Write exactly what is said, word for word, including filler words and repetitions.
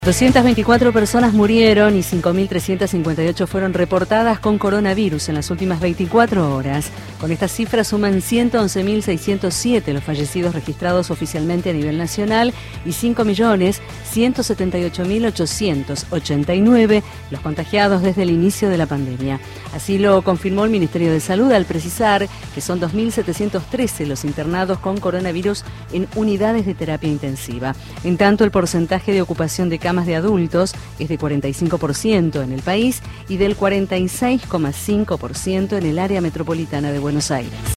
doscientas veinticuatro personas murieron y cinco mil trescientas cincuenta y ocho fueron reportadas con coronavirus en las últimas veinticuatro horas. Con estas cifras suman ciento once mil seiscientos siete los fallecidos registrados oficialmente a nivel nacional y cinco millones ciento setenta y ocho mil ochocientos ochenta y nueve los contagiados desde el inicio de la pandemia. Así lo confirmó el Ministerio de Salud al precisar que son dos mil setecientos trece los internados con coronavirus en unidades de terapia intensiva. En tanto, el porcentaje de ocupación de camas de adultos es de cuarenta y cinco por ciento en el país y del cuarenta y seis coma cinco por ciento en el área metropolitana de Buenos Aires.